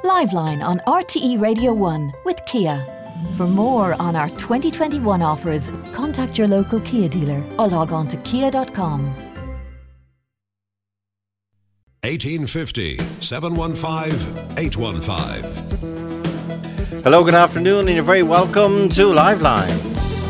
Liveline on RTE Radio 1 with Kia. For more on our 2021 offers, contact your local Kia dealer or log on to kia.com. 1850 715 815. Hello, good afternoon, and you're very welcome to Liveline.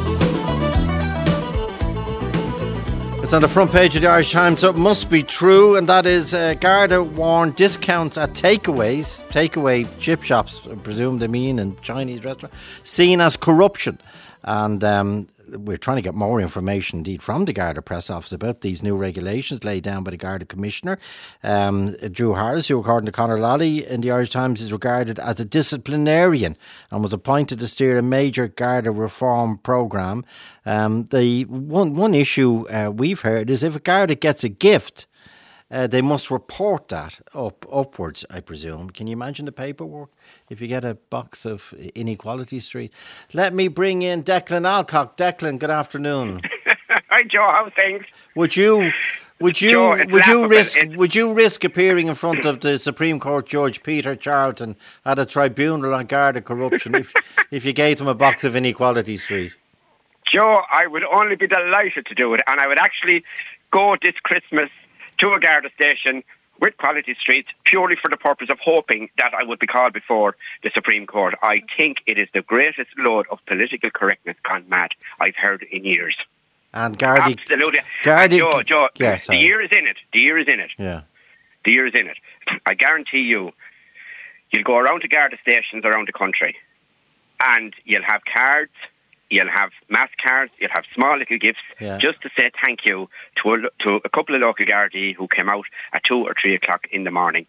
It's on the front page of the Irish Times, so it must be true, and that is Garda warned discounts at takeaway chip shops, I presume they mean, and Chinese restaurants, seen as corruption. And we're trying to get more information indeed from the Garda press office about these new regulations laid down by the Garda Commissioner, Drew Harris, who according to Conor Lally in the Irish Times is regarded as a disciplinarian and was appointed to steer a major Garda reform programme. The one issue we've heard is if a Garda gets a gift, they must report that upwards, I presume. Can you imagine the paperwork if you get a box of Inequality Street? Let me bring in Declan Alcock. Declan, good afternoon. Hi, Joe. How's things? Would you risk appearing in front of the Supreme Court Judge Peter Charlton at a tribunal on Garda corruption if you gave him a box of Inequality Street? Joe, I would only be delighted to do it, and I would actually go this Christmas to a Garda station with Quality Street purely for the purpose of hoping that I would be called before the Supreme Court. I think it is the greatest load of political correctness gone mad I've heard in years. And Garda... Absolutely. Joe, yeah, the year is in it. Yeah. The year is in it. I guarantee you'll go around to Garda stations around the country and you'll have cards, you'll have mass cards, you'll have small little gifts, just to say thank you to a couple of local Gardaí who came out at 2 or 3 o'clock in the morning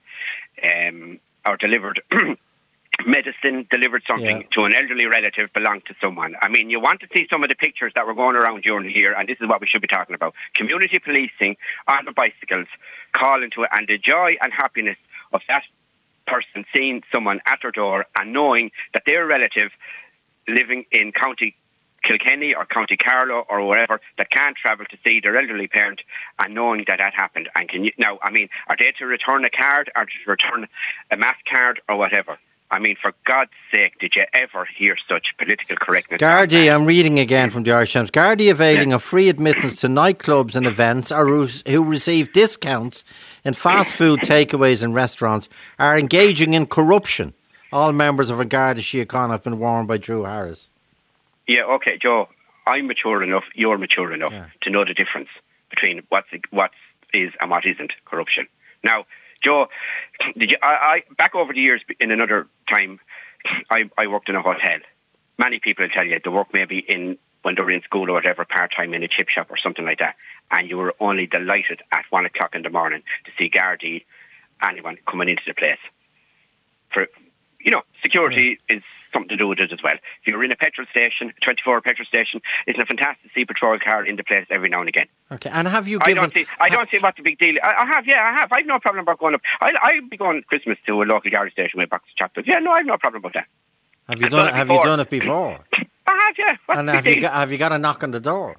or delivered medicine, delivered something to an elderly relative belonged to someone. I mean, you want to see some of the pictures that were going around during the year, and this is what we should be talking about. Community policing on the bicycles, calling to it, and the joy and happiness of that person seeing someone at their door and knowing that their relative living in County Kilkenny or County Carlow or wherever that can't travel to see their elderly parent and knowing that happened. And are they to return a card or to return a mass card or whatever? I mean, for God's sake, did you ever hear such political correctness? Gardaí, I'm reading again from the Irish Times. Gardaí availing of free admittance to nightclubs and events or who receive discounts in fast food takeaways and restaurants are engaging in corruption. All members of a Garda Síochána have been warned by Drew Harris. Yeah, okay, Joe, I'm mature enough, you're mature enough to know the difference between what is and what isn't corruption. Now, Joe, I back over the years in another time, I worked in a hotel. Many people will tell you they work maybe when they're in school or whatever, part-time in a chip shop or something like that, and you were only delighted at 1 o'clock in the morning to see Gardaí, anyone coming into the place. Security is something to do with it as well. If you're in a petrol station, 24-hour petrol station, it's a fantastic to see a patrol car in the place every now and again. Okay, and have you given... I don't see what's the big deal. I have. I've no problem about going up. I'll be going Christmas to a local Garda station with a box of chocolates. Yeah, no, I've no problem about that. Have you done it before? I have, yeah. What's and the big deal? have you got a knock on the door?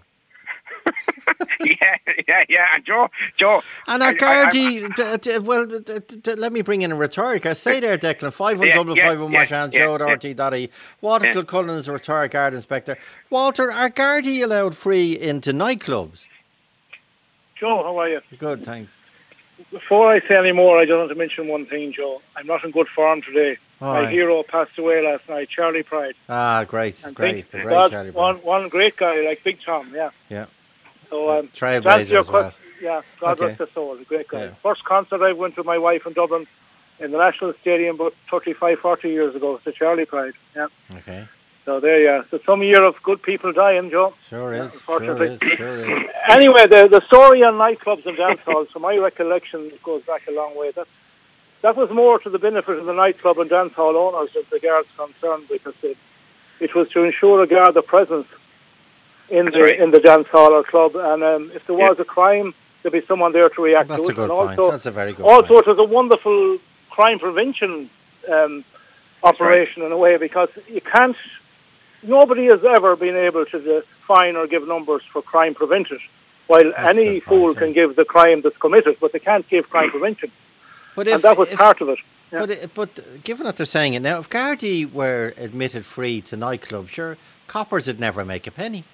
Yeah, and Joe. And our Gardaí, let me bring in a rhetoric. I say there, Declan, 515 Joe at RT.ie. Walter Kilcullen is a retired Garda inspector. Walter, are Gardaí allowed free into nightclubs? Joe, how are you? Good, thanks. Before I say any more, I just want to mention one thing, Joe. I'm not in good form today. My hero passed away last night, Charlie Pride. Ah, great, great Charlie Pride. One great guy, like Big Tom, Yeah. So, Trailblazer as well. Yeah, God rest his soul, a great guy. Yeah. First concert I went with my wife in Dublin in the National Stadium about 35, 40 years ago, to Charlie Pride. Yeah. Okay. So there you are. So some year of good people dying, Joe. Sure is. Anyway, the story on nightclubs and dance halls, from my recollection, goes back a long way. That was more to the benefit of the nightclub and dance hall owners as the Guards concerned, because it was to ensure a Garda presence in the dance hall or club, and if there was a crime, there'd be someone there to react to it. That's a good point. That's a very good point. Also, it was a wonderful crime prevention operation in a way, because nobody has ever been able to define or give numbers for crime prevented, while any fool can give the crime that's committed, but they can't give crime prevention. And that was part of it. But given that they're saying it now, if Gardaí were admitted free to nightclubs, sure, coppers would never make a penny.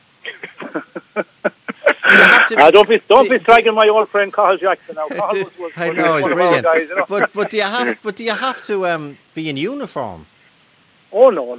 Don't be slagging my old friend Cathal Jackson now. I know, he's brilliant. Guys, you know? But do you have to be in uniform? Oh no.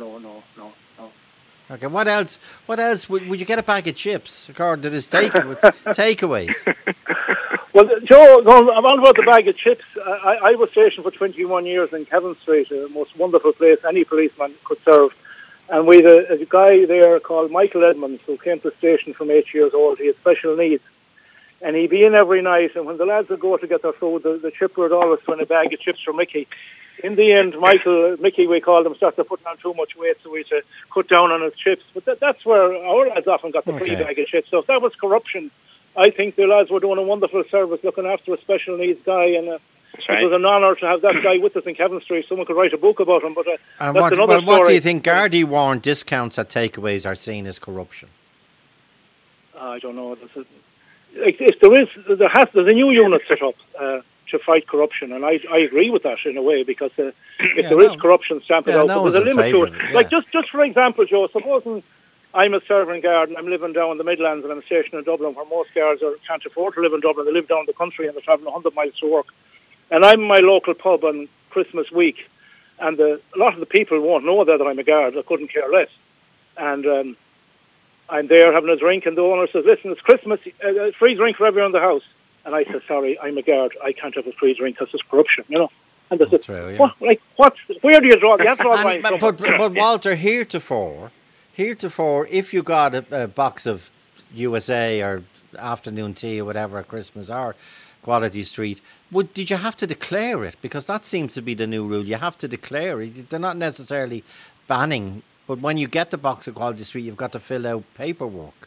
Okay, what else? Would you get a bag of chips according to this takeaways? Well, Joe, I'm on about the bag of chips. I was stationed for 21 years in Kevin Street, the most wonderful place any policeman could serve. And we had a guy there called Michael Edmonds who came to the station from 8 years old. He had special needs. And he'd be in every night, and when the lads would go to get their food, the chipper would always find a bag of chips for Mickey. In the end, Mickey, we called him, started putting on too much weight, so we had to cut down on his chips. But that's where our lads often got the free bag of chips. So if that was corruption, I think the lads were doing a wonderful service looking after a special needs guy, and it was an honour to have that guy with us in Kevin Street. Someone could write a book about him, but that's another story. What do you think Gardaí warrant discounts at takeaways are seen as corruption? I don't know. If there's a new unit set up to fight corruption, and I agree with that in a way, because if there is corruption, stamp it out. But there's a limit to it. Like just for example, Joe, supposing I'm a servant guard and I'm living down in the Midlands and I'm stationed in Dublin, where most guards can't afford to live in Dublin. They live down the country and they're travelling 100 miles to work. And I'm in my local pub on Christmas week, and a lot of the people won't know that I'm a guard. I couldn't care less. And I'm there having a drink, and the owner says, "Listen, it's Christmas, a free drink for everyone in the house." And I said, "Sorry, I'm a guard. I can't have a free drink because it's corruption, you know." And they said, where do you draw? You have to draw the line. But Walter, heretofore, if you got a box of USA or afternoon tea or whatever at Christmas or Quality Street, did you have to declare it? Because that seems to be the new rule. You have to declare it. They're not necessarily banning, but when you get the box of Quality Street, you've got to fill out paperwork.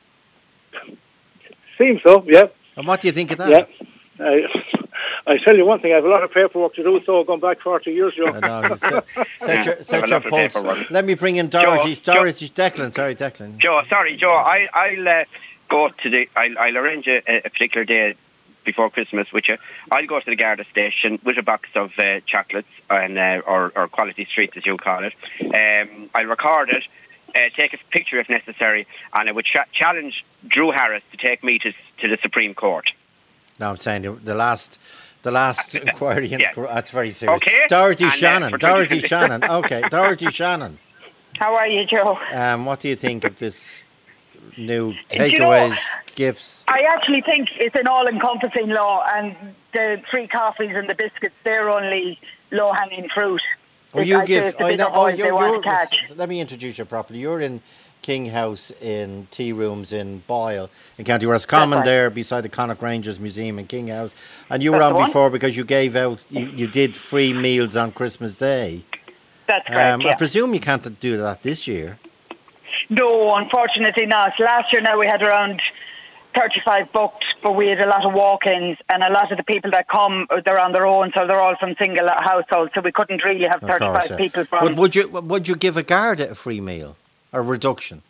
Seems so, yeah. And what do you think of that? Yeah. I tell you one thing, I have a lot of paperwork to do, so going back 40 years, Joe. Set your pulse. Let me bring in Dorothy. Declan. Sorry, Declan. Joe, I'll go to I'll arrange a particular day before Christmas with you. I'll go to the Garda station with a box of chocolates and or Quality Street, as you call it. I'll record it, take a picture if necessary, and I would challenge Drew Harris to take me to the Supreme Court. No, I'm saying the last inquiry into that's very serious. Okay. Dorothy Shannon. Okay, Dorothy Shannon. How are you, Joe? What do you think of this new takeaways, gifts? I actually think it's an all-encompassing law, and the free coffees and the biscuits, they're only low-hanging fruit. Well, you give. Let me introduce you properly. You're in King House in Tea Rooms in Boyle in County Roscommon, there beside the Connacht Rangers Museum in King House. And you were on before because you gave out, you did free meals on Christmas Day. That's correct, I presume you can't do that this year. No, unfortunately not. Last year now we had around 35 booked, but we had a lot of walk-ins, and a lot of the people that come, they're on their own, so they're all from single households, so we couldn't really have 35 people from. But would you give a guard a free meal? A reduction?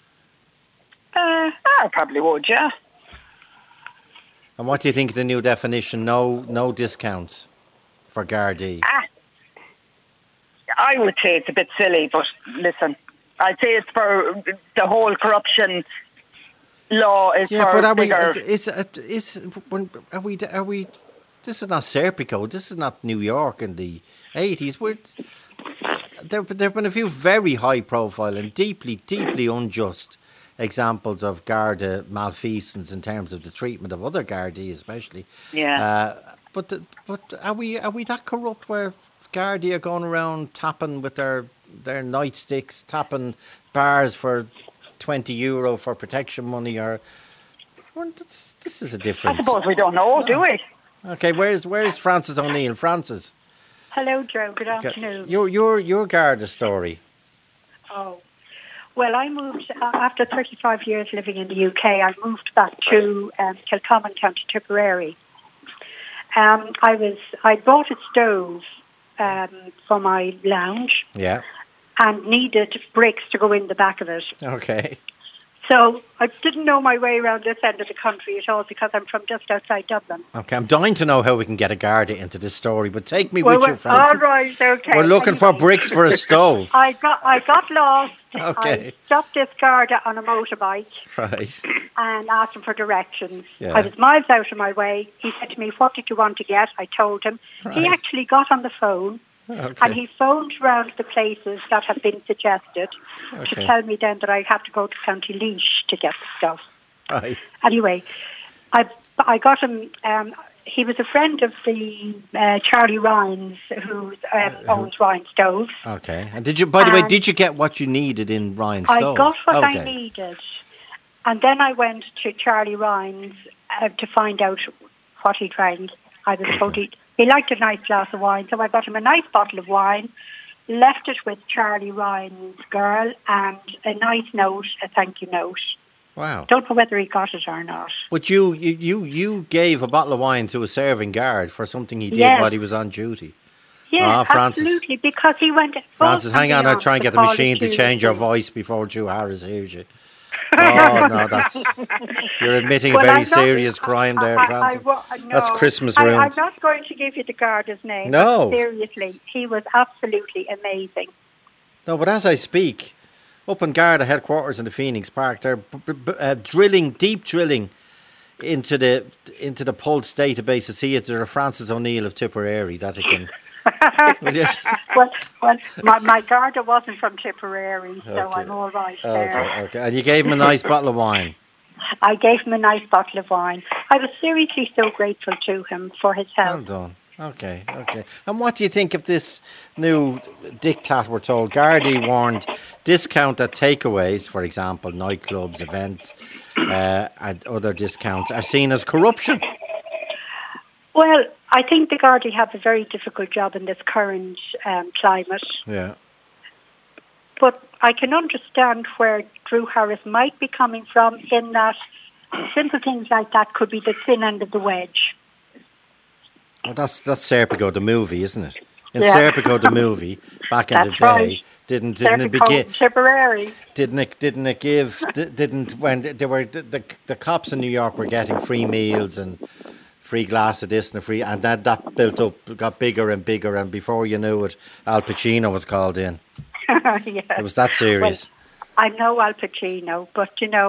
I probably would, yeah. And what do you think of the new definition, no discounts for Gardaí? I would say it's a bit silly, but listen, I'd say it's for the whole corruption law is for but bigger... This is not Serpico, this is not New York in the 80s. There have been a few very high profile and deeply, deeply unjust examples of Garda malfeasance in terms of the treatment of other Gardaí especially. Yeah. But are we that corrupt where Gardaí are going around tapping with their nightsticks, tapping bars for €20 for protection money, or this is a different... I suppose we don't know, do we? Okay, where's Francis O'Neill? Francis. Hello, Joe. Good afternoon. Your Garda story. Oh, well, I moved after 35 years living in the UK. I moved back to Kilcommon, County Tipperary. I bought a stove for my lounge. Yeah. And needed bricks to go in the back of it. Okay. So I didn't know my way around this end of the country at all because I'm from just outside Dublin. Okay, I'm dying to know how we can get a Garda into this story, but take me with you, Francis. All right, okay. We're looking for bricks for a stove. I got lost. Okay. I stopped this Garda on a motorbike. Right. And asked him for directions. Yeah. I was miles out of my way. He said to me, "What did you want to get?" I told him. Right. He actually got on the phone. Okay. And he phoned round the places that have been suggested to tell me then that I have to go to County Laois to get the stuff. Right. Anyway, I got him. He was a friend of the Charlie Ryan's, who owns Ryan Stoves. Okay. And did you? By the way, did you get what you needed in Ryan Stove? I got what I needed, and then I went to Charlie Ryan's to find out what he drank. I was told he liked a nice glass of wine, so I got him a nice bottle of wine, left it with Charlie Ryan's girl, and a nice note, a thank you note. Wow. Don't know whether he got it or not. But you gave a bottle of wine to a serving guard for something he did while he was on duty. Yes, absolutely, because he went... Francis, hang on, I'll try and get the machine to change your voice before Drew Harris hears you. Oh, no, you're admitting a very serious crime there, Francis. That's Christmas ruined. I'm not going to give you the Garda's name. No. Seriously, he was absolutely amazing. No, but as I speak, up in Garda headquarters in the Phoenix Park, they're deep drilling into the Pulse database to see if there's a Francis O'Neill of Tipperary that it can... well, my Garda wasn't from Tipperary, so I'm all right there. Okay. And you gave him a nice bottle of wine? I gave him a nice bottle of wine. I was seriously so grateful to him for his help. Well done. Okay. And what do you think of this new diktat we're told? Gardaí warned discount at takeaways, for example, nightclubs, events, and other discounts are seen as corruption. Well, I think the Gardaí have a very difficult job in this current climate. Yeah. But I can understand where Drew Harris might be coming from in that simple things like that could be the thin end of the wedge. Well, that's Serpico the movie, isn't it? In Serpico the movie, back in the day, right. didn't it begin? Tipperary. Didn't when they were the cops in New York were getting free meals and free glass of this and then that built up, got bigger and bigger, and before you knew it, Al Pacino was called in. Yes. It was that serious. Well, I know Al Pacino, but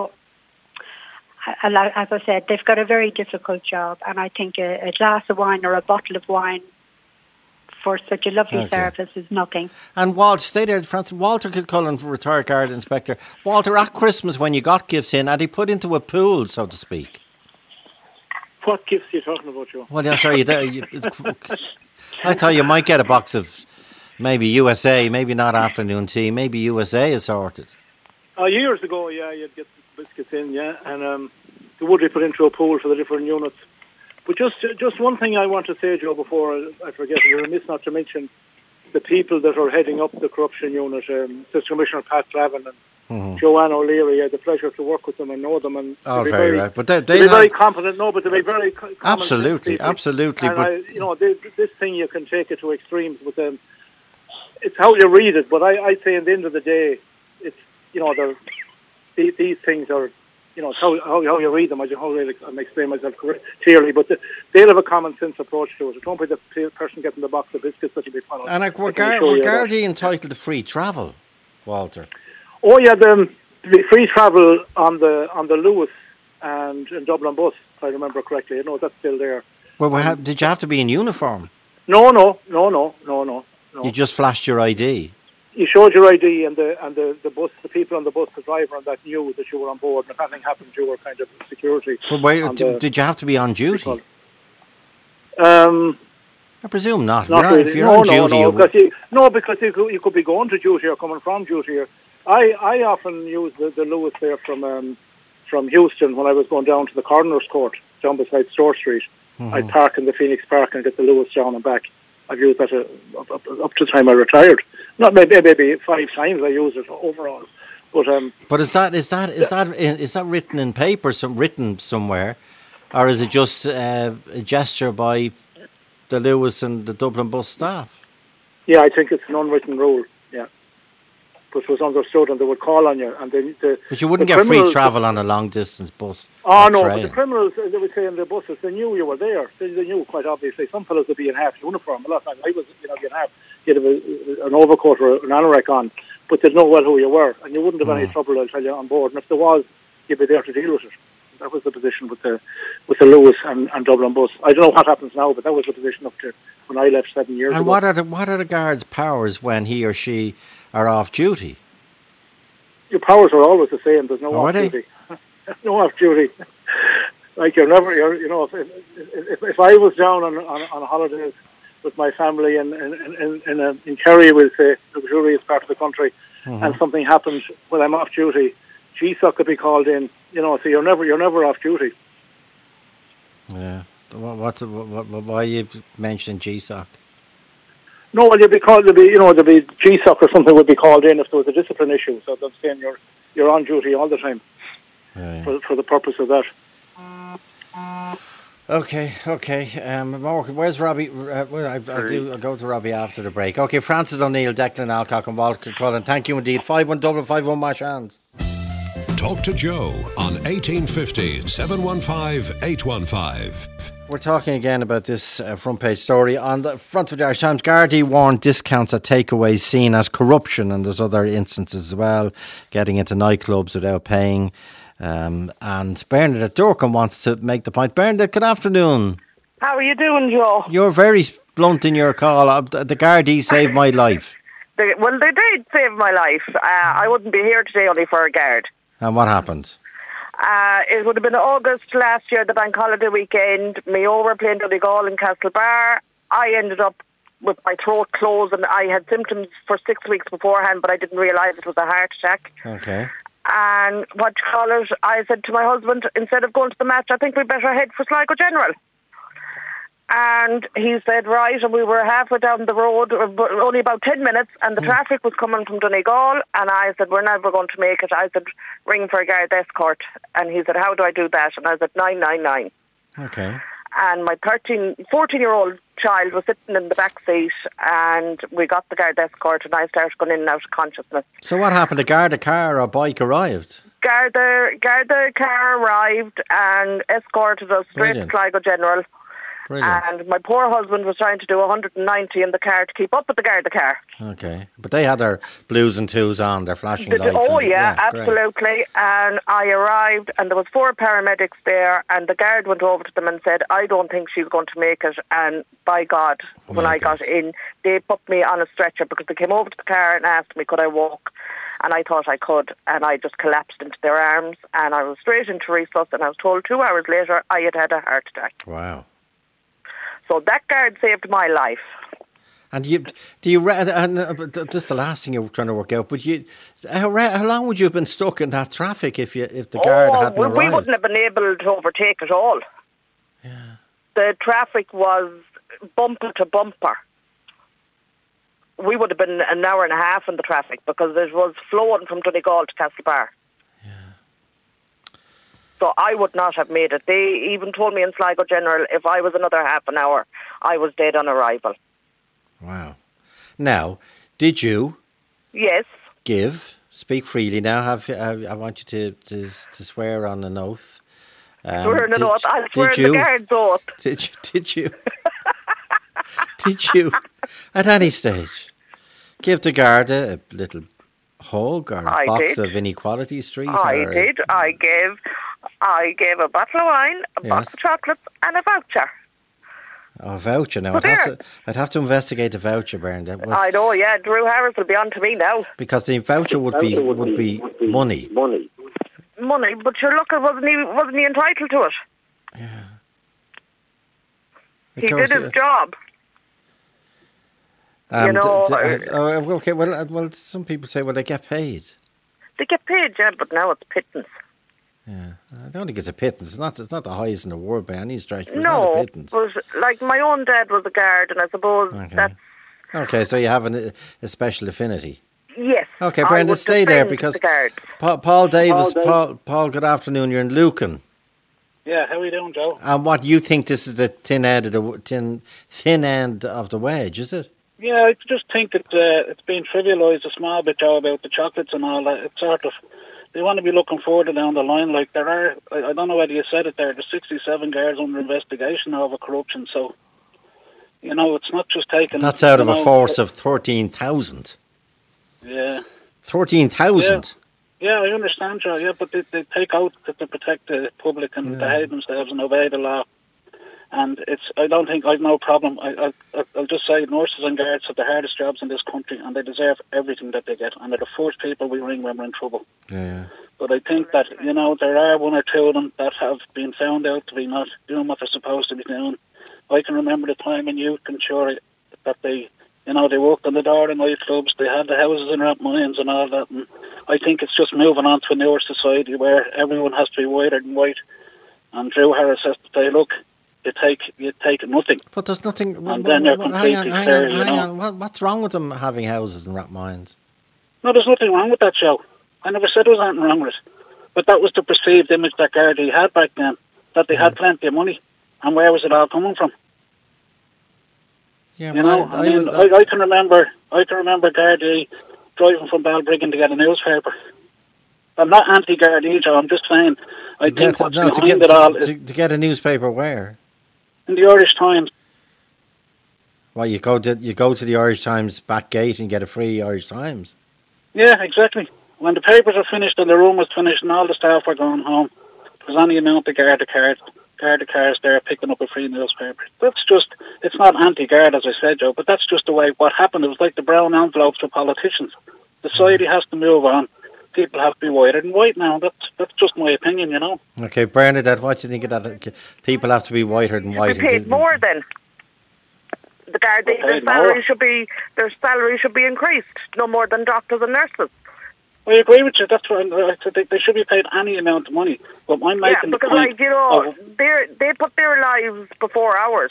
as I said, they've got a very difficult job, and I think a glass of wine or a bottle of wine for such a lovely service is nothing. And Walter, stay there, Francis. Walter Kilcullen, retired Garda Inspector. Walter, at Christmas when you got gifts in, had he put into a pool, so to speak? What gifts are you talking about, Joe? Well, yeah, sorry. I thought you might get a box of maybe USA, maybe not afternoon tea, maybe USA assorted. Years ago, you'd get biscuits in, and they would be put into a pool for the different units. But just one thing I want to say, Joe, before I forget, you're remiss not to mention the people that are heading up the corruption unit, Assistant Commissioner Pat Clavin and Joanne O'Leary. I had the pleasure to work with them and know them. And very right. But they're very competent. No, but they're very absolutely. And but this thing you can take it to extremes with them. It's how you read it. But I'd say at the end of the day, it's these things are. It's how you read them. I'm explaining myself clearly, but they'll have a common sense approach to it. It won't be the person getting the box of biscuits that you'll be following. And were Gardaí entitled to free travel, Walter? Oh yeah, the free travel on the Lewis and in Dublin bus, if I remember correctly. That's still there. Well, did you have to be in uniform? No. You just flashed your ID. You showed your ID, and the bus, the people on the bus, the driver, and that knew that you were on board. And if anything happened, you were kind of security. But did you have to be on duty? I presume not. Really. If you're on duty, because you could be going to duty or coming from duty. I often use the Lewis there from Houston when I was going down to the Coroner's Court down beside Store Street. I'd park in the Phoenix Park and get the Lewis down and back. I've used that up to the time I retired. Not maybe 5 times I used it overall. But is that written in paper, written somewhere, or is it just a gesture by the Lewis and the Dublin bus staff? Yeah, I think it's an unwritten rule. Yeah, which was understood, and they would call on you. And but you wouldn't get free travel on a long-distance bus. Oh, no, but the criminals, they would say in the buses, they knew you were there. They knew, quite obviously. Some fellas would be in half uniform. A lot of times I was, in half. You'd have an overcoat or an anorak on, but they'd know well who you were, and you wouldn't have any trouble, I'll tell you, on board. And if there was, you'd be there to deal with it. That was the position with the Lewis and Dublin bus. I don't know what happens now, but that was the position up to when I left 7 years ago. And what are the guard's powers when he or she are off duty? Your powers are always the same. There's no off duty. No off duty. Like you're never. If I was down on holidays with my family in Kerry, we'll say, the luxurious part of the country, and something happens when I'm off duty, GSOC could be called in. So you're never off duty. Yeah. Why are you mentioning GSOC? No, well, you'd be called. There'd be GSOC or something would be called in if there was a discipline issue. So I'm saying you're on duty all the time for the purpose of that. Okay. Mark, where's Robbie? I'll go to Robbie after the break. Okay, Francis O'Neill, Declan Alcock and Walter Cullen. Thank you indeed. 51 mash hands. Talk to Joe on 1850 715 815. We're talking again about this front page story. On the front of the Irish Times, Gardaí warned discounts at takeaways seen as corruption, and there's other instances as well, getting into nightclubs without paying. And Bernadette Durkin wants to make the point. Bernadette, good afternoon. How are you doing, Joe? You're very blunt in your call. The Gardaí saved my life. They did save my life. I wouldn't be here today only for a guard. And what happened? It would have been August last year, the bank holiday weekend. Mayo were playing Donegal in Castlebar. I ended up with my throat closed, and I had symptoms for 6 weeks beforehand, but I didn't realise it was a heart attack. Okay. And I said to my husband, instead of going to the match, I think we better head for Sligo General. And he said, right, and we were halfway down the road, only about 10 minutes, and the traffic was coming from Donegal, and I said, we're never going to make it. I said, ring for a guard escort. And he said, how do I do that? And I said, 999. Okay. And my 14-year-old child was sitting in the back seat, and we got the guard escort, and I started going in and out of consciousness. So what happened? A Garda car or bike arrived? Garda car arrived and escorted us straight to Sligo General. Brilliant. And my poor husband was trying to do 190 in the car to keep up with the Garda car. Okay. But they had their blues and twos on, their flashing lights. Oh, yeah, absolutely. Great. And I arrived, and there was 4 paramedics there, and the guard went over to them and said, I don't think she's going to make it. And by God, when I got in, they put me on a stretcher because they came over to the car and asked me, could I walk? And I thought I could, and I just collapsed into their arms, and I was straight into resus, and I was told 2 hours later I had had a heart attack. Wow. So that guard saved my life. And just the last thing you're trying to work out, but how long would you have been stuck in that traffic if the guard hadn't arrived? We wouldn't have been able to overtake at all. Yeah. The traffic was bumper to bumper. We would have been an hour and a half in the traffic because it was flowing from Donegal to Castlebar. So I would not have made it. They even told me in Sligo General if I was another half an hour, I was dead on arrival. Wow. Now, did you? Yes. Speak freely now. I want you to swear on an oath. Swear on an oath. I'll swear on the guard's oath. Did you? Did you, at any stage, give the guard a little hug or a box of Inequality Street? I did. I gave a bottle of wine, a box of chocolates, and a voucher. Oh, a voucher now. I'd have to investigate the voucher, Bernadette. I know, yeah. Drew Harris will be on to me now. Because the voucher would be money. Money, but sure, look, wasn't he entitled to it? Yeah. He did his job. Okay. Well, some people say, well, they get paid. They get paid, yeah, but now it's pittance. Yeah, I don't think it's a pittance. It's not the highest in the world by any stretch. But no, it's not a pittance. But like my own dad was a guard, and I suppose that's okay. So you have a special affinity. Yes. Okay, Brenda, stay there because Paul Davis. Paul, good afternoon. You're in Lucan. Yeah, how are you doing, Joe? And what you think this is the thin end of the wedge, is it? Yeah, I just think it's been trivialised a small bit, Joe, about the chocolates and all that. It's sort of, they want to be looking further down the line. Like there are, I don't know whether you said it there, there's 67 guards under investigation over corruption. So, you know, it's not just taking... That's out of a force of 13,000. Yeah. 13,000? Yeah, I understand, Joe. Yeah, but they take out to protect the public and behave themselves and obey the law. And I don't think I've no problem. I'll just say nurses and guards have the hardest jobs in this country, and they deserve everything that they get. And they're the first people we ring when we're in trouble. Yeah. But I think that, you know, there are one or two of them that have been found out to be not doing what they're supposed to be doing. I can remember the time in youth and sure that they, you know, they worked on the door in nightclubs, they had the houses in Rathmines and all that. And I think it's just moving on to a newer society where everyone has to be whiter than white. And Drew Harris has to say, look, you take nothing. But there's nothing... And then you're completely clear, you know. Hang on. What's wrong with them having houses in Rathmines? No, there's nothing wrong with that, Joe. I never said there was anything wrong with it. But that was the perceived image that Gardaí had back then, that they had plenty of money. And where was it all coming from? Yeah, you know, I can remember Gardaí driving from Balbriggan to get a newspaper. I'm not anti-Gardaí, Joe, I'm just saying, I think what's behind it all is... To get a newspaper where? In the Irish Times. Well, you go to the Irish Times back gate and get a free Irish Times. Yeah, exactly. When the papers are finished and the room was finished and all the staff were going home, there's only amount of Garda cars there picking up a free newspaper. That's just, it's not anti-Garda, as I said, Joe, but that's just the way what happened. It was like the brown envelopes for politicians. Society has to move on. People have to be whiter than white now. That's just my opinion, you know. Okay, Bernadette, what do you think of that? People have to be whiter than white. Should be paid more then. The Gardaí, their salary should be increased, no more than doctors and nurses. I agree with you. That's what they should be paid any amount of money. But I'm making the point. They put their lives before ours.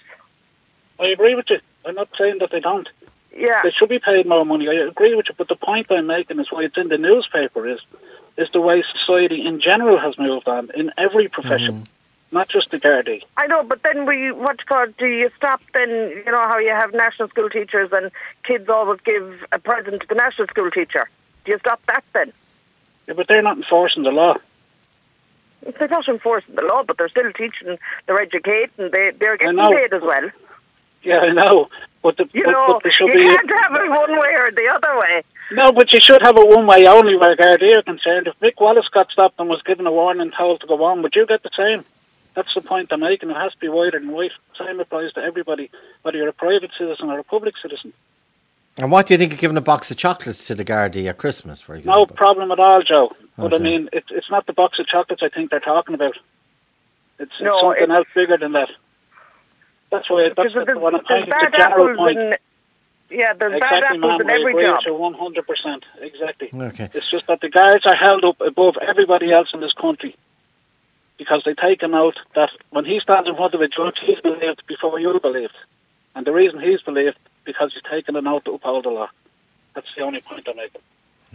I agree with you. I'm not saying that they don't. Yeah. They should be paid more money. I agree with you. But the point I'm making is why it's in the newspaper is the way society in general has moved on in every profession, not just the Gardaí. I know, but then do you stop then, you know, how you have national school teachers and kids always give a present to the national school teacher? Do you stop that then? Yeah, but they're not enforcing the law. They're not enforcing the law, but they're still teaching, they're educating, they're getting paid as well. Yeah, I know. But they you should can't have it one way or the other way. No, but you should have it one way only where Gardaí are concerned. If Mick Wallace got stopped and was given a warning and told to go on, would you get the same? That's the point I'm making. It has to be whiter than white. Same applies to everybody, whether you're a private citizen or a public citizen. And what do you think of giving a box of chocolates to the Gardaí at Christmas, for example? No problem at all, Joe. But Okay. I mean, it's not the box of chocolates I think they're talking about. It's something else bigger than that. That's why that's what I'm saying. It's a general point. There's exactly, bad apples in every job. 100%. Exactly. Okay. It's just that the guards are held up above everybody else in this country because they take an oath that when he stands in front of a judge, he's believed before you're believed. And the reason he's believed because he's taken an oath to uphold the law. That's the only point I'm making.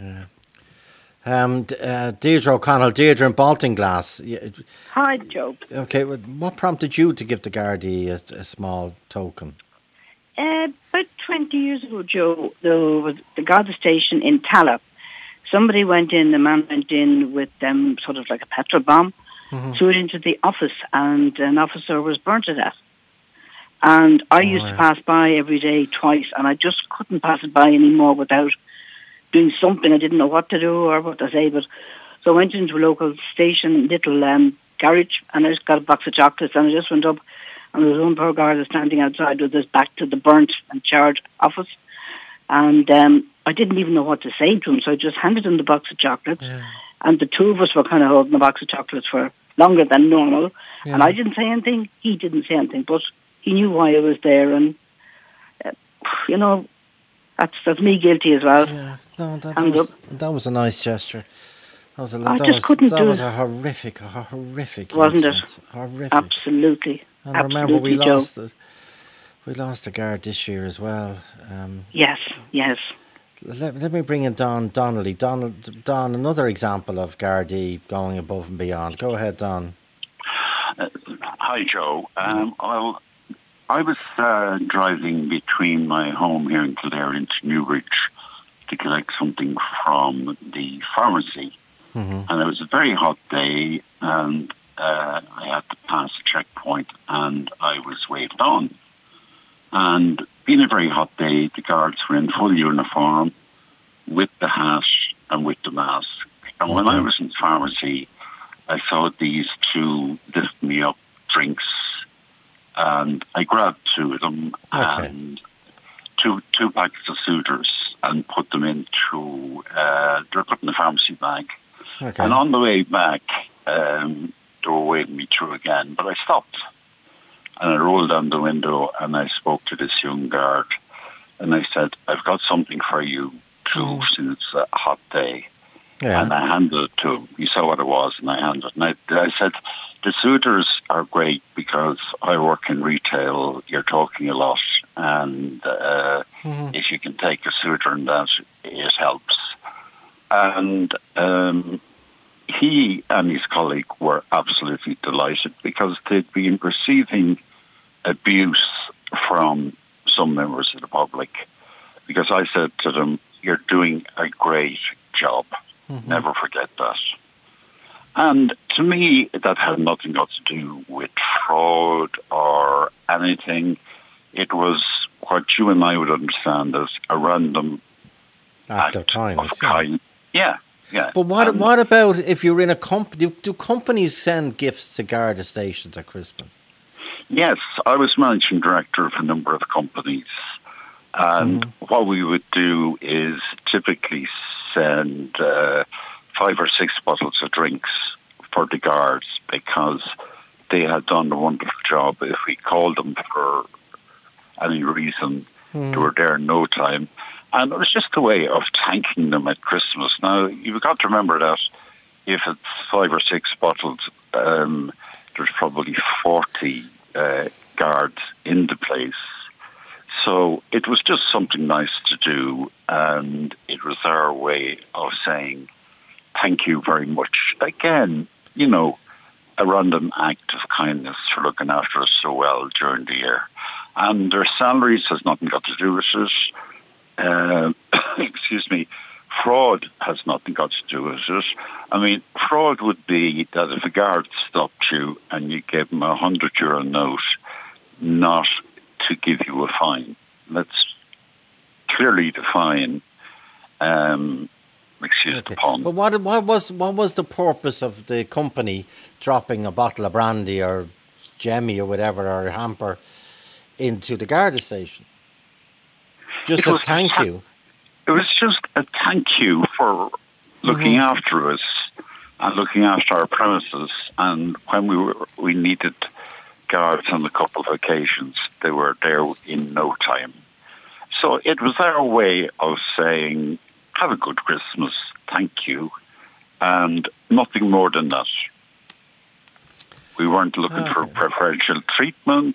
Yeah. Deirdre O'Connell, Deirdre in Baltinglass. Hi, Joe. Okay, what prompted you to give the Gardaí a small token? About 20 years ago, Joe, there was the Garda station in Tala. Somebody went in, the man went in with sort of like a petrol bomb, threw it into the office, and an officer was burnt to death. And I used to pass by every day twice, and I just couldn't pass it by anymore without doing something. I didn't know what to do or what to say, but so I went into a local station, little garage, and I just got a box of chocolates, and I just went up, and there was one poor guard standing outside with his back to the burnt and charred office, and I didn't even know what to say to him, so I just handed him the box of chocolates, and the two of us were kind of holding the box of chocolates for longer than normal, and I didn't say anything, he didn't say anything, but he knew why I was there, and you know, that's me guilty as well. Yeah, no, that was a nice gesture. That was a horrific wasn't incident. it? Horrific. Absolutely. And I remember we lost a guard this year as well. Yes. Let me bring in Don Donnelly. Don, another example of Gardaí going above and beyond. Go ahead, Don. Hi, Joe. Well, I was driving between my home here in Kildare into Newbridge to collect something from the pharmacy. Mm-hmm. And it was a very hot day, and I had to pass a checkpoint, and I was waved on. And being a very hot day, the guards were in full uniform, with the hat and with the mask. And when I was in pharmacy, I saw these two lift me up drinks, and I grabbed two of them and two packets of Sooters and put them into, they're put in the pharmacy bag. Okay. And on the way back, they were waving me through again, but I stopped. And I rolled down the window and I spoke to this young guard, and I said, I've got something for you too, since it's a hot day. Yeah. And I handed it to him. He saw what it was, and I handed it. And I said, the Sooters are great because I work in retail, you're talking a lot, and if you can take a Sooter and that, it helps. And he and his colleague were absolutely delighted because they'd been receiving abuse from some members of the public, because I said to them, you're doing a great job. Mm-hmm. Never forget that. And to me, that had nothing got to do with fraud or anything. It was what you and I would understand as a random act of kindness. Yeah. But what about if you're in a company? Do companies send gifts to Garda stations at Christmas? Yes, I was managing director of a number of companies. And what we would do is typically send 5 or 6 bottles of drinks for the guards, because they had done a wonderful job. If we called them for any reason, they were there in no time. And it was just a way of thanking them at Christmas. Now, you've got to remember that if it's 5 or 6 bottles, there's probably 40 guards in the place. So it was just something nice to do, and it was our way of saying thank you very much. Again, you know, a random act of kindness for looking after us so well during the year. And their salaries has nothing got to do with it. Excuse me. Fraud has nothing got to do with it. I mean, fraud would be that if a guard stopped you and you gave him €100 note, not to give you a fine. Let's clearly define. Excuse the pun. But what was the purpose of the company dropping a bottle of brandy or Jemmy or whatever, or a hamper into the Garda station? Just a thank you. It was just a thank you for looking after us and looking after our premises. And when we needed guards on a couple of occasions, they were there in no time. So it was our way of saying, have a good Christmas, thank you, and nothing more than that. We weren't looking for preferential treatment.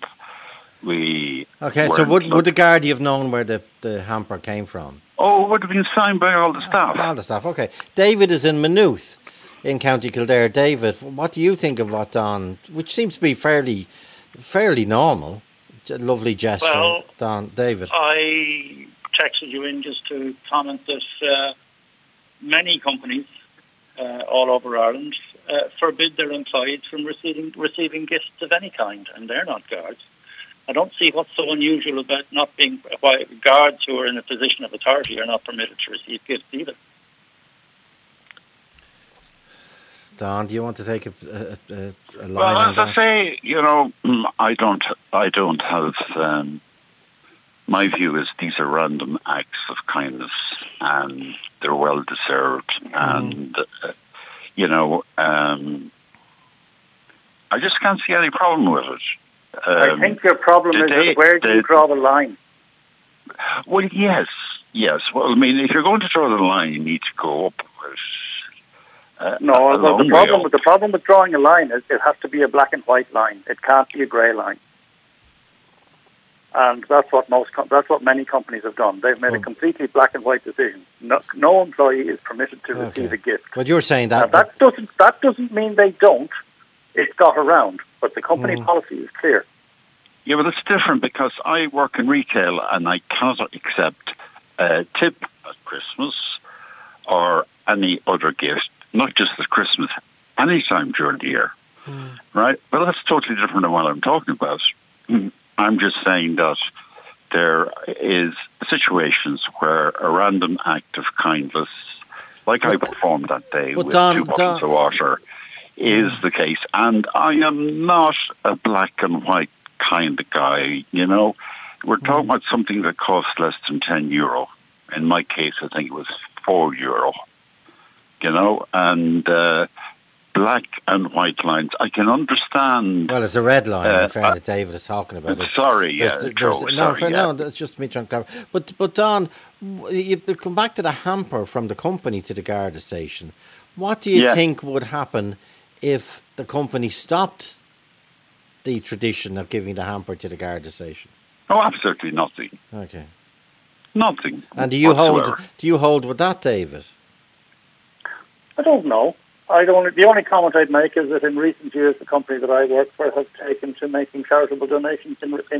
So would the Gardaí have known where the hamper came from? Oh, it would have been signed by all the staff. All the staff, okay. David is in Maynooth in County Kildare. David, what do you think of what Don, which seems to be fairly normal, lovely gesture, well, Don, David? I texted you in just to comment that many companies all over Ireland forbid their employees from receiving gifts of any kind, and they're not guards. I don't see what's so unusual about not being, why guards who are in a position of authority are not permitted to receive gifts either. Don, do you want to take a line well, on as that? I say, you know, I don't have. My view is these are random acts of kindness, and they're well deserved. And you know, I just can't see any problem with it. I think your problem is where do you draw the line? Well, yes. Well, I mean, if you're going to draw the line, you need to go up. The problem with drawing a line is it has to be a black and white line. It can't be a grey line. And that's what many companies have done. They've made a completely black and white decision. No employee is permitted to receive a gift. But you're saying that that doesn't mean they don't. It's got around, but the company policy is clear. Yeah, but it's different because I work in retail and I cannot accept a tip at Christmas or any other gift, not just at Christmas, any time during the year. Right? But that's totally different than what I'm talking about. I'm just saying that there is situations where a random act of kindness, like I performed that day with 2 bottles of water, is the case. And I am not a black and white kind of guy, you know. We're talking about something that costs less than €10. In my case, I think it was €4, you know, and black and white lines. I can understand. Well, it's a red line, in fairness, David is talking about it. Sorry, No, that's just me trying to clarify. But Don, you come back to the hamper from the company to the Garda station. What do you think would happen if the company stopped the tradition of giving the hamper to the Garda station? Oh, absolutely nothing. Okay. Nothing. And do you hold with that, David? I don't know. The only comment I'd make is that in recent years, the company that I work for has taken to making charitable donations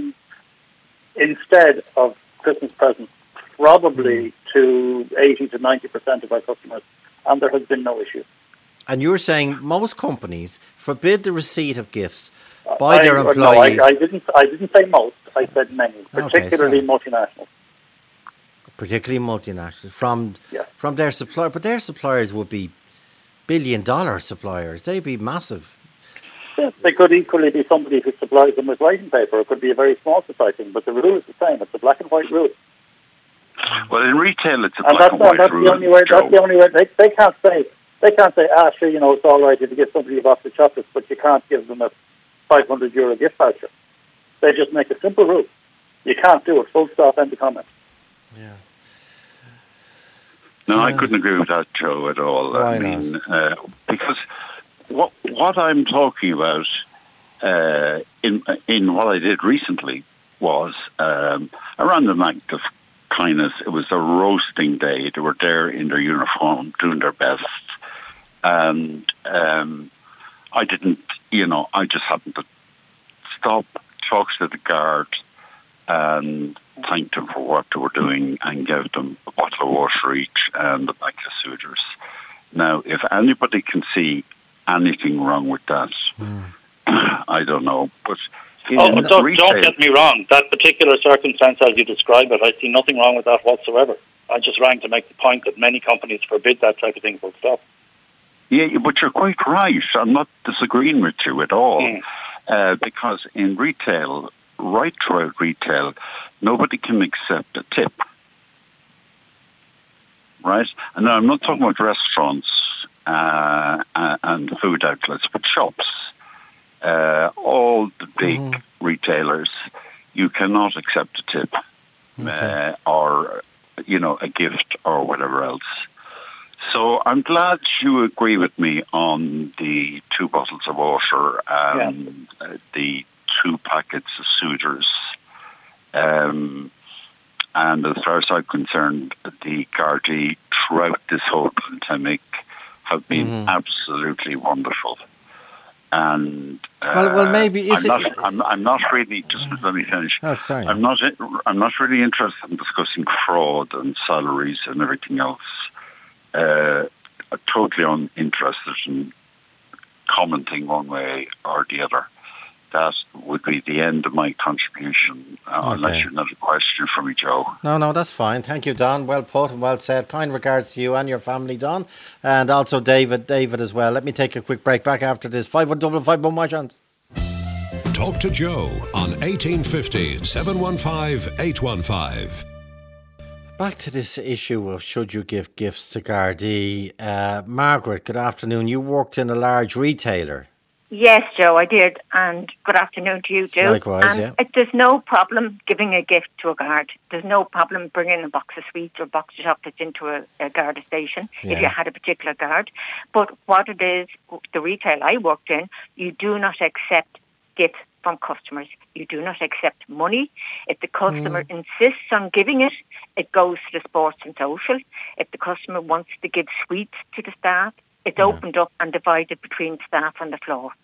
instead of Christmas presents, probably to 80 to 90% of our customers, and there has been no issue. And you're saying most companies forbid the receipt of gifts by their employees? No, I didn't say most. I said many, particularly multinationals. Particularly multinationals from their supplier, but their suppliers would be billion-dollar suppliers. They'd be massive. Yes, they could equally be somebody who supplies them with writing paper. It could be a very small supply thing, but the rule is the same. It's a black and white rule. Well, in retail, it's a black and white rule. That's the only way. They can't say, sure, you know, it's all right if you give somebody a box of chocolates, but you can't give them a €500 gift voucher. They just make a simple rule. You can't do it. Full stop, end of comment. Yeah. No, I couldn't agree with that, Joe, at all. Why I mean, because what I'm talking about in what I did recently was a random act of kindness. It was a roasting day. They were there in their uniform, doing their best, and I didn't, you know, I just happened to stop, talk to the guard, and thanked them for what they were doing and gave them a bottle of water each and a pack of Souders. Now, if anybody can see anything wrong with that, I don't know. But don't get me wrong. That particular circumstance, as you describe it, I see nothing wrong with that whatsoever. I just rang to make the point that many companies forbid that type of thing full stop. Yeah, but you're quite right. I'm not disagreeing with you at all. Because in retail, right throughout retail, nobody can accept a tip. Right? And I'm not talking about restaurants and food outlets, but shops. All the big retailers, you cannot accept a tip or, you know, a gift or whatever else. So I'm glad you agree with me on the 2 bottles of water and the 2 packets of Souders. And as far as I'm concerned, the Gardaí throughout this whole pandemic have been absolutely wonderful. And well, maybe I'm not really. Just let me finish. Oh, sorry. I'm not really interested in discussing fraud and salaries and everything else. Totally uninterested in commenting one way or the other. That would be the end of my contribution, unless you have another question for me, Joe. No, that's fine. Thank you, Don. Well put and well said. Kind regards to you and your family, Don. And also David as well. Let me take a quick break. Back after this. 51551, my chance. Talk to Joe on 1850 715 815. Back to this issue of should you give gifts to Gardaí. Margaret, good afternoon. You worked in a large retailer. Yes, Joe, I did. And good afternoon to you, Joe. Likewise, There's no problem giving a gift to a guard. There's no problem bringing a box of sweets or a box of chocolates into a Garda station if you had a particular guard. But what it is, the retail I worked in, you do not accept gifts from customers. You do not accept money. If the customer insists on giving it, it goes to the sports and social. If the customer wants to give sweets to the staff, it's opened up and divided between staff on the floor.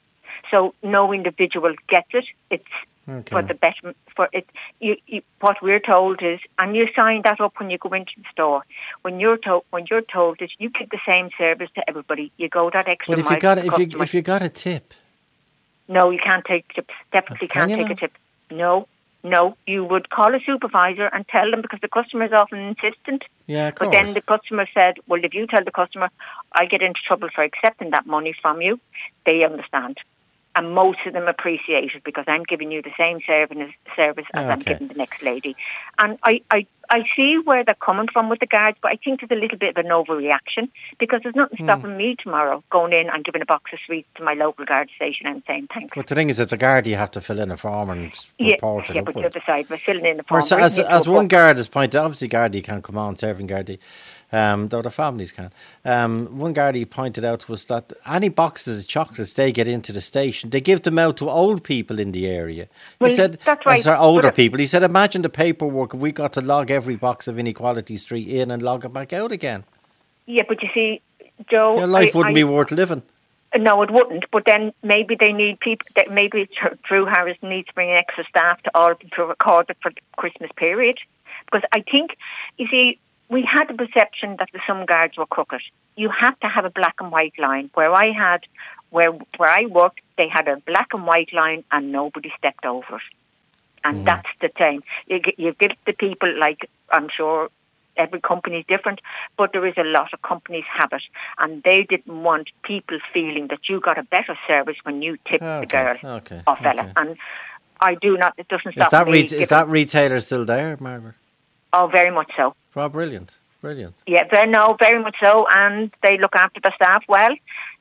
So no individual gets it. It's for the better. For it, what we're told is, and you sign that up when you go into the store. When you're told that you give the same service to everybody, you go that extra But mile. if you got a tip, no, you can't take tips. Definitely can't take a tip. No, you would call a supervisor and tell them, because the customer is often insistent. Yeah, of course. But then the customer said, well, if you tell the customer, I get into trouble for accepting that money from you, they understand. And most of them appreciate it, because I'm giving you the same service as I'm giving the next lady. And I see where they're coming from with the guards, but I think there's a little bit of an overreaction, because there's nothing stopping me tomorrow going in and giving a box of sweets to my local guard station and saying thanks. But the thing is, at the guard, you have to fill in a form and report it upward. But the other side, we're filling in the form. So as one guard has pointed out, obviously Gardaí can't come on, serving Gardaí, though the families can. One Gardaí pointed out was that any boxes of chocolates they get into the station, they give them out to old people in the area. Well, he said, that's right. Older people. He said, imagine the paperwork if we got to log every box of Inequality Street in and log it back out again. Yeah, but you see, Joe... Your life wouldn't be worth living. No, it wouldn't. But then maybe they need people... Maybe Drew Harris needs to bring extra staff to all to record it for the Christmas period. Because I think, you see, we had the perception that some guards were crooked. You have to have a black and white line. Where I worked, they had a black and white line and nobody stepped over it. And that's the thing. You give the people, like, I'm sure every company is different, but there is a lot of companies have it. And they didn't want people feeling that you got a better service when you tipped the girl or fella. And I do not, it doesn't stop me. Is that retailer still there, Margaret? Oh, very much so. Oh, brilliant. Yeah, very much so. And they look after the staff well.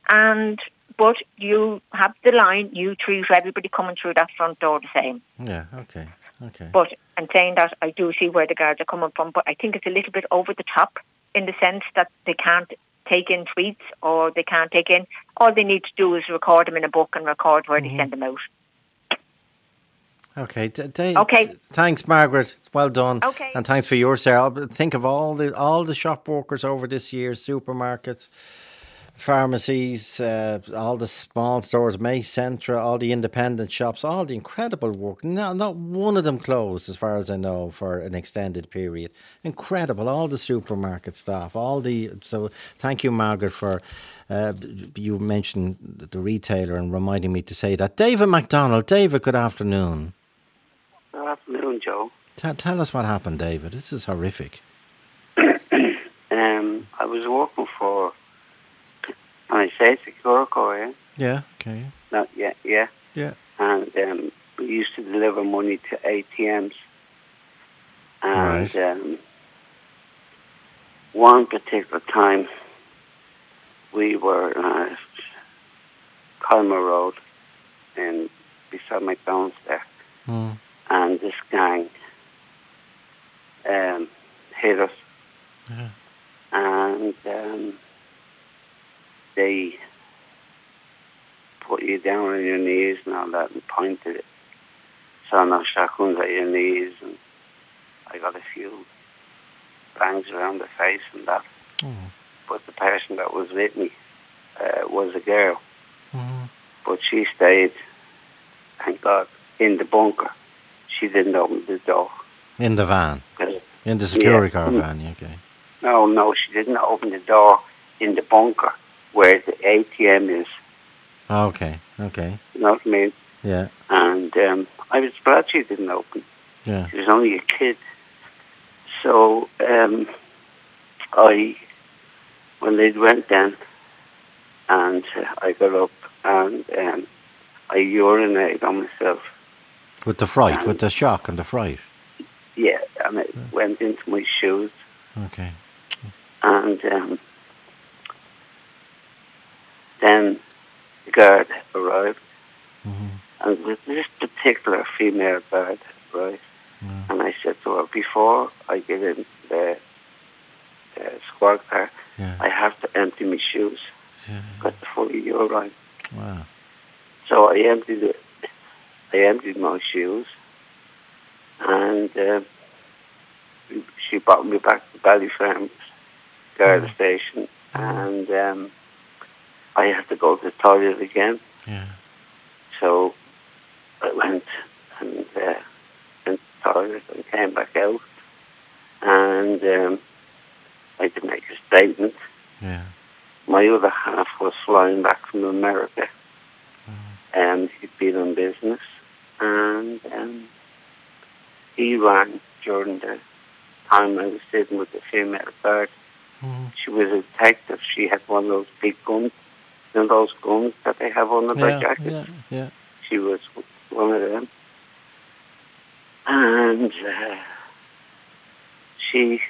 But you have the line, you treat everybody coming through that front door the same. Yeah, okay. But in saying that, I do see where the guards are coming from, but I think it's a little bit over the top in the sense that they can't take in tweets or they can't take in. All they need to do is record them in a book and record where they send them out. Okay, thanks, Margaret. Well done. Okay. And thanks for your share. Think of all the shop workers over this year, supermarkets, pharmacies, all the small stores, May Centra, all the independent shops, all the incredible work. No, not one of them closed, as far as I know, for an extended period. Incredible, all the supermarket staff, so thank you, Margaret, for you mentioned the retailer and reminding me to say that. David MacDonald. David, good afternoon. Good afternoon, Joe. Tell us what happened, David. This is horrific. I was working for... Can I say Securico, yeah? Yeah, okay. No, yeah. And we used to deliver money to ATMs. And one particular time, we were on Colmer Road beside McDonald's there. And this gang hit us. Yeah. And they put you down on your knees and all that and pointed it. So no shotguns at your knees, and I got a few bangs around the face and that. But the person that was with me was a girl. But she stayed, thank God, in the bunker. She didn't open the door. In the van? In the security car van, okay. No, she didn't open the door in the bunker where the ATM is. Okay. You know what I mean? Yeah. And I was glad she didn't open. Yeah. She was only a kid. So when they went down, and I got up and I urinated on myself. With the fright, with the shock and the fright? Yeah, and it went into my shoes. Okay. And then the guard arrived. And with this particular female guard, right? And I said to her, before I get in the squad car, I have to empty my shoes. Got the full urine. Wow. So I emptied it. I emptied my shoes, and she brought me back to Ballyfermos guard station, and I had to go to the toilet again. Yeah. So I went and went to the toilet and came back out, and I had to make a statement. Yeah. My other half was flying back from America, and he'd been on business, and he rang during the time I was sitting with the female guard. She was a detective. She had one of those big guns, you know, those guns that they have under their jackets. Yeah. She was one of them. And she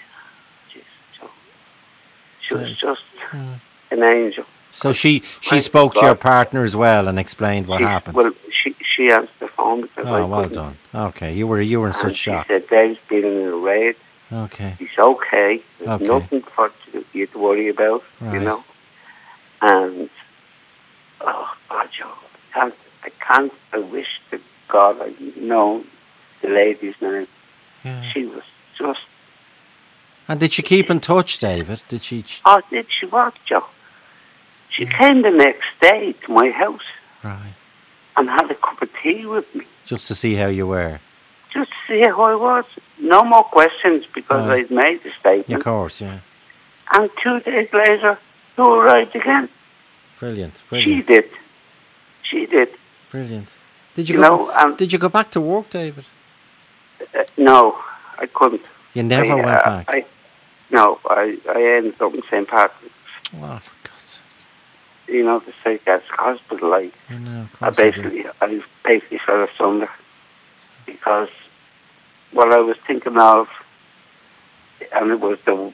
was just an angel. So she spoke to your partner as well and explained what happened. Well, she answered the phone because I well couldn't. done. Okay, you were in such shock. She said Dave's been in a raid. Okay. He's okay. There's nothing for you to worry about, you know. And oh God, Joe, I wish to God I'd known the lady's name. Yeah. She was just. And did she keep in touch, David? Did she? Oh, did she what, Joe? She came the next day to my house. Right. And had a cup of tea with me. Just to see how you were. Just to see how I was. No more questions because I'd made the statement. Of course, yeah. And 2 days later, you arrived again. Brilliant. She did. Brilliant. Did you go back to work, David? No, I couldn't. You never went back? I ended up in St. Patrick's. Oh, for God's sake. You know, the psychiatric hospital. I basically fell asunder because what I was thinking of, and it was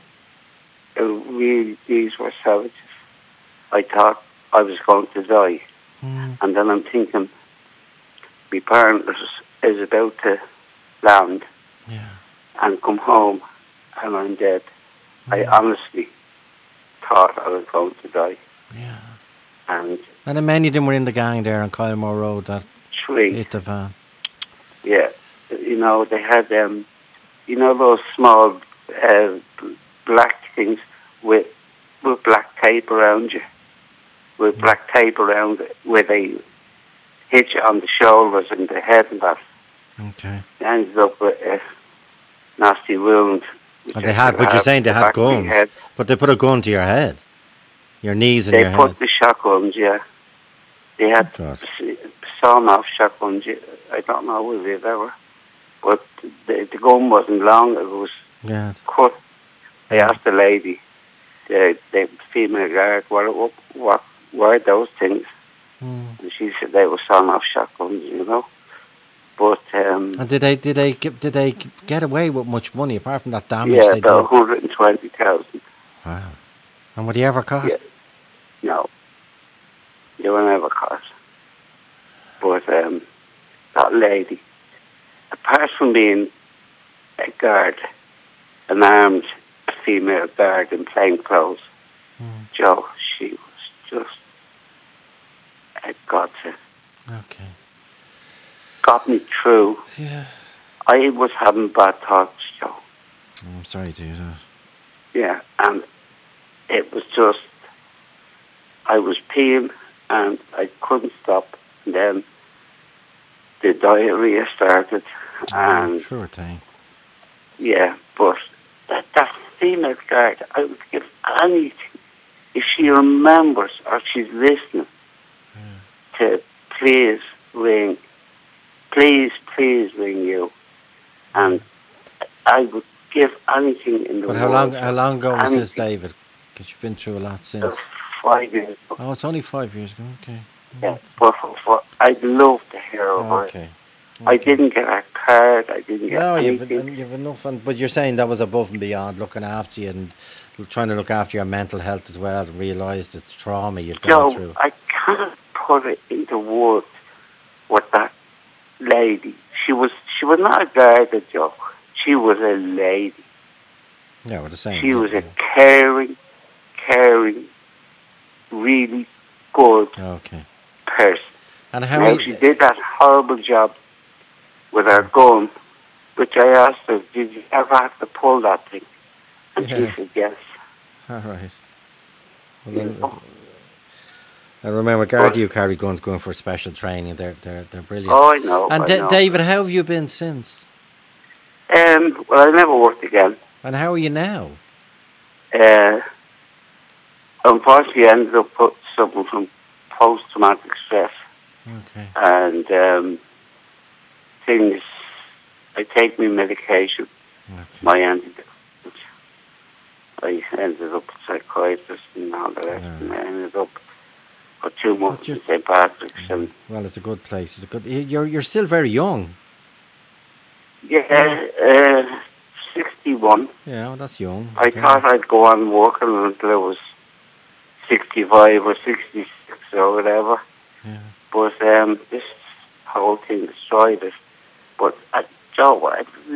these were savages. I thought I was going to die. And then I'm thinking, my parent is about to land and come home, and I'm dead. I honestly thought I was going to die. Yeah. And many of them were in the gang there on Kylemore Road that hit the van. Yeah. You know, they had you know, those small black things with black tape around you. With black tape around it, where they hit you on the shoulders and the head and that. Okay. They ended up with a nasty wound. And they had, but you're saying they had guns. But they put a gun to your head. Your knees and your head. They put the shotguns, yeah. They had sawn-off shotguns. I don't know if they've ever. But the gun wasn't long. It was cut. I asked the lady, the female guard, what were those things? And she said they were sawn-off shotguns, you know. But and did they get away with much money apart from that damage? Yeah, they about did? 120,000. Wow. And were they ever caught? Yeah. No, they were never caught. But that lady, apart from being a guard, an armed female guard in plain clothes, Joe, she was just a godsend. Okay. Got me through. Yeah. I was having bad thoughts, Joe. I'm sorry to hear that. Yeah, and it was just, I was peeing and I couldn't stop. And then the diarrhea started. And sure thing. Yeah, but that female guard, I would give anything if she remembers or she's listening to please ring you, and I would give anything in the world. But how long ago was this, David? Because you've been through a lot since. 5 years ago. Oh, it's only 5 years ago. Okay. Yeah, but I'd love to hear about it. I didn't get a card. I didn't get anything. You've enough, but you're saying that was above and beyond looking after you and trying to look after your mental health as well, and realise the trauma you've gone through. I can't put it into words what that lady. She was not a guard, Joe. She was a lady. Yeah, well, the same. She was a caring, really good person. And how she did that horrible job with her gun, which I asked her, did you ever have to pull that thing? And she said yes. All right. Well, I remember Garda you carry guns going for special training. They're brilliant. Oh, I know. And I know. David, how have you been since? Well, I never worked again. And how are you now? Unfortunately, I ended up suffering from post-traumatic stress. Okay. And things, I take my medication, my antidepressants. I ended up with psychiatrist and all the rest, and I ended up for 2 months in St. Patrick's. And well, it's a good place. It's a good. You're still very young. Yeah, 61. Yeah, well, that's young. I thought I'd go on working until I was 65 or 66 or whatever. Yeah. But this whole thing destroyed it. But Joe,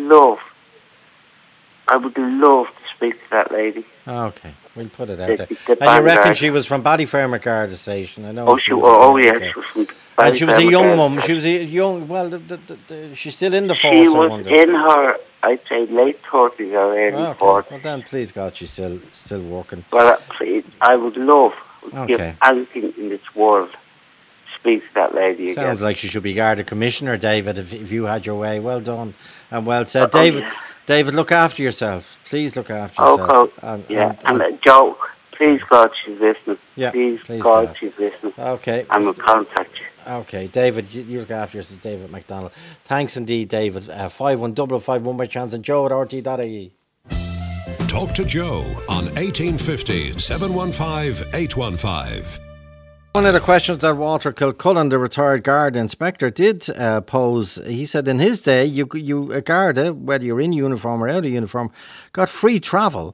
I would love to speak to that lady. Okay, we'll put it out there. And you reckon she was from Ballyfermot Garda Station? I know. Oh, she was from Ballyfermot. And she was a young mum. She was a young. Well, she's still in the force. She was in her, I'd say, late 30s or early 40s. Well, then, please God, she's still working. Well, please, I would love to give anything in this world. Speak to that lady again. Sounds like she should be Garda Commissioner, David, if you had your way. Well done and well said. David, David, look after yourself. Please look after yourself. And Joe, please God, she's listening. Yeah, please God, she's listening. Okay. And we'll contact you. Okay, David, you look after yourself, David McDonald. Thanks indeed, David. 51551 by chance and Joe at RT.ie. Talk to Joe on 1850 715 815. One of the questions that Walter Kilcullen, the retired Garda inspector, did pose, he said in his day, you a Garda, whether you're in uniform or out of uniform, got free travel.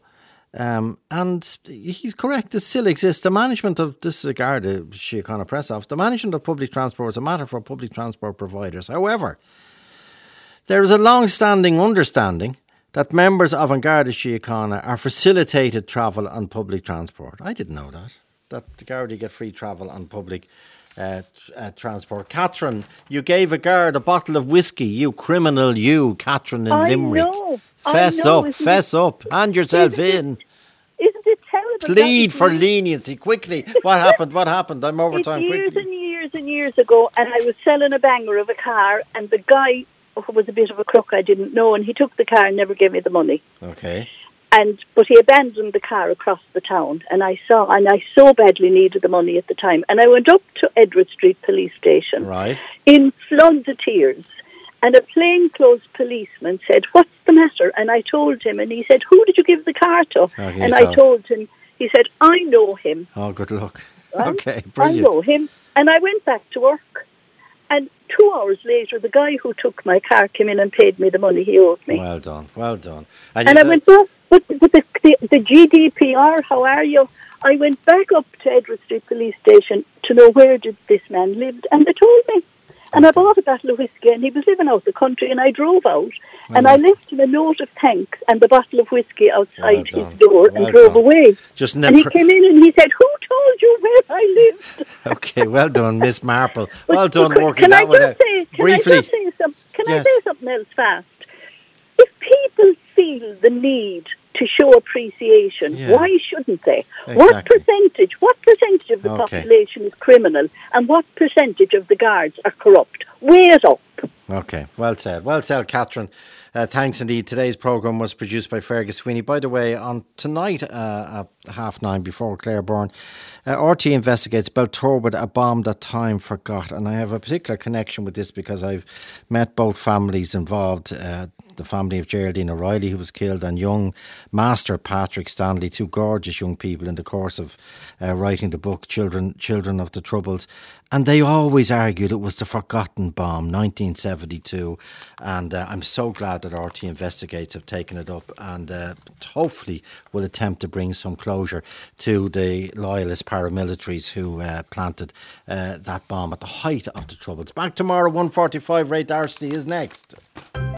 And he's correct, it still exists. The management of, this is a Garda Síochána press office, the management of public transport is a matter for public transport providers. However, there is a long-standing understanding that members of An Garda Síochána are facilitated travel on public transport. I didn't know that the Garda get free travel on public transport. Catherine, you gave a guard a bottle of whiskey, you criminal, you, Catherine in Limerick. Fess up, hand yourself in. Isn't it terrible? Plead for leniency, quickly. What happened? I'm over time, quickly. Years and years ago, and I was selling a banger of a car, and the guy who was a bit of a crook I didn't know, and he took the car and never gave me the money. Okay. But he abandoned the car across the town, and I so badly needed the money at the time, and I went up to Edward Street Police Station, right, in floods of tears, and a plainclothes policeman said, "What's the matter?" And I told him, and he said, "Who did you give the car to?" And I told him. He said, "I know him." Oh, good luck. Right? Okay, brilliant. I know him, and I went back to work. And 2 hours later, the guy who took my car came in and paid me the money he owed me. Well done. And I went, well, but the GDPR, how are you? I went back up to Edward Street Police Station to know where did this man lived, and they told me. And I bought a bottle of whiskey, and he was living out the country, and I drove out, and I left him a note of thanks and the bottle of whiskey outside his door and drove away. And he came in and he said, "Who told you where I lived?" Okay, well done, Miss Marple. Well done working that one out. Briefly. Can I say something else fast? If people feel the need to show appreciation, why shouldn't they? Exactly. What percentage of the population is criminal, and what percentage of the guards are corrupt? Weigh it up. Okay, well said, Catherine. Thanks indeed. Today's programme was produced by Fergus Sweeney. By the way, on tonight at 9:30 before Claire Byrne, RT investigates Belturbet, a bomb that time forgot. And I have a particular connection with this because I've met both families involved. The family of Geraldine O'Reilly, who was killed, and young Master Patrick Stanley, two gorgeous young people in the course of writing the book Children of the Troubles. And they always argued it was the forgotten bomb, 1972. And I'm so glad that RT Investigates have taken it up and hopefully will attempt to bring some closure to the loyalist paramilitaries who planted that bomb at the height of the Troubles. Back tomorrow, 1:45, Ray Darcy is next.